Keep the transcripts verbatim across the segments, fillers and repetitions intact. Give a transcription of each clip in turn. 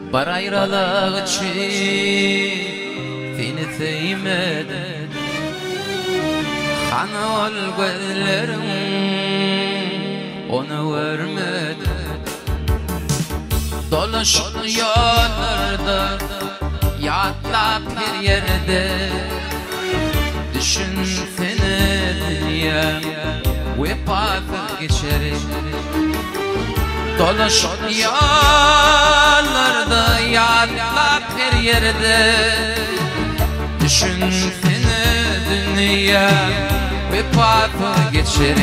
Bar ayrılık için seni sevmedim. Hani ol gözlerim onu vermedi. Dolaşıp yollarda yatlap bir yerde düşün seni dünya ve patır geçer. Dolaşıp yollarda yatlap bir yerde düşün seni dünya ve patır geçer.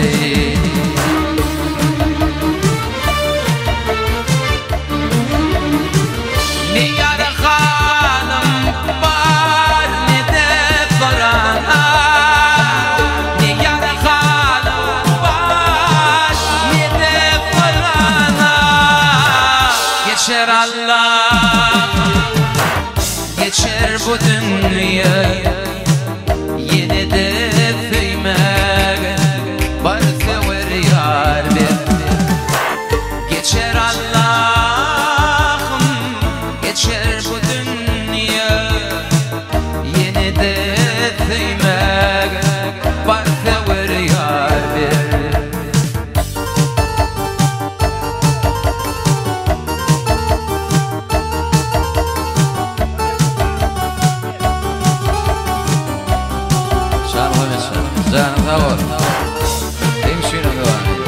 Ne yara hanım var ne de barana. Ne yara hanım var ne de barana. Geçer Allah, geçer bu dünya. Yine de sevmek var sever yar bir. Geçer Allah'ım, geçer bu dünya. Yine de sevmek var sever yar bir. Canım sağ ol. Hemşire devam.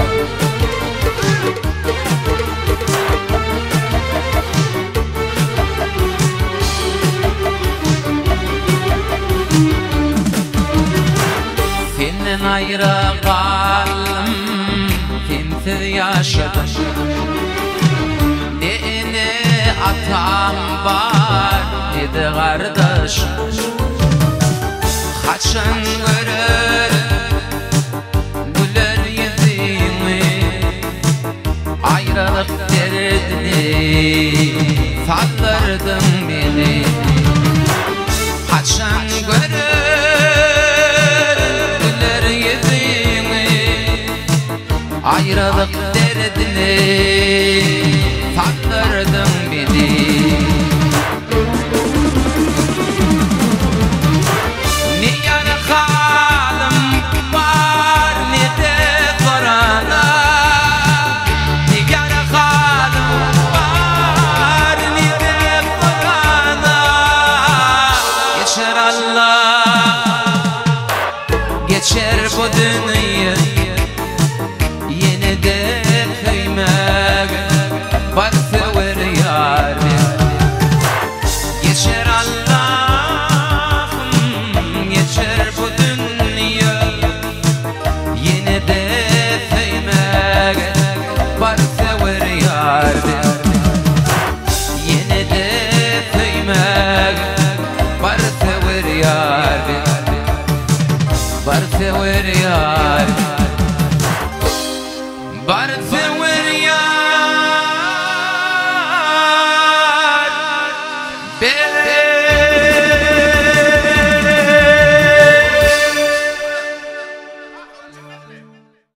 Senden ayrı kaldım, kimsiz yaşadım. Ne ene atam var, ne de kardeş. Kaçan görür güler yüzünü, ayrılık derdini sallardın beni. Kaçan görür güler yüzünü, ayrılık derdini sallardın beni. Geçer bu dünya, yine de kıymak var sever yar bir. Geçer Allah'ım, geçer bu dünya. Yine de kıymak var sever yar bir. Yine de kıymak var sever yar bir. Var sever yar.